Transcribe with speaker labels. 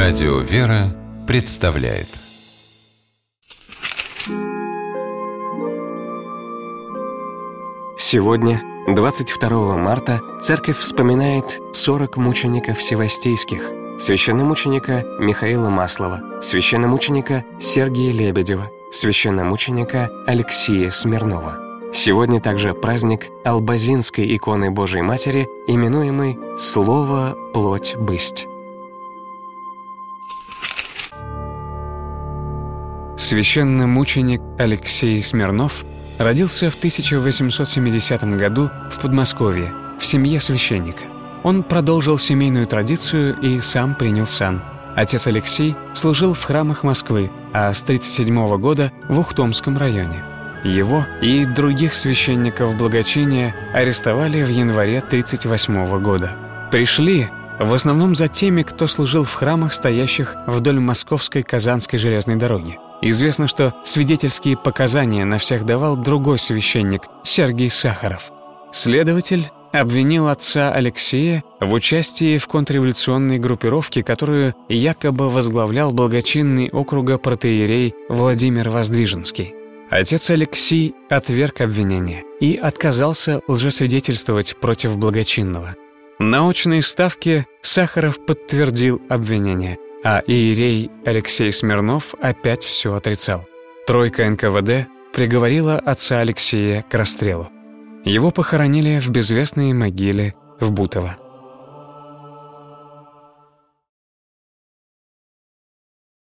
Speaker 1: Радио «Вера» представляет.
Speaker 2: Сегодня, 22 марта, Церковь вспоминает 40 мучеников севастийских: священномученика Михаила Маслова, священномученика Сергия Лебедева, священномученика Алексия Смирнова. Сегодня также праздник Албазинской иконы Божией Матери, именуемый «Слово, плоть, бысть».
Speaker 3: Священномученик Алексей Смирнов родился в 1870 году в Подмосковье, в семье священника. Он продолжил семейную традицию и сам принял сан. Отец Алексей служил в храмах Москвы, а с 1937 года в Ухтомском районе. Его и других священников благочиния арестовали в январе 1938 года. Пришли в основном за теми, кто служил в храмах, стоящих вдоль Московской Казанской железной дороги. Известно, что свидетельские показания на всех давал другой священник, Сергий Сахаров. Следователь обвинил отца Алексея в участии в контрреволюционной группировке, которую якобы возглавлял благочинный округа протоиерей Владимир Воздвиженский. Отец Алексей отверг обвинение и отказался лжесвидетельствовать против благочинного. На очной ставке Сахаров подтвердил обвинение, а иерей Алексей Смирнов опять все отрицал. Тройка НКВД приговорила отца Алексея к расстрелу. Его похоронили в безвестной могиле в Бутово.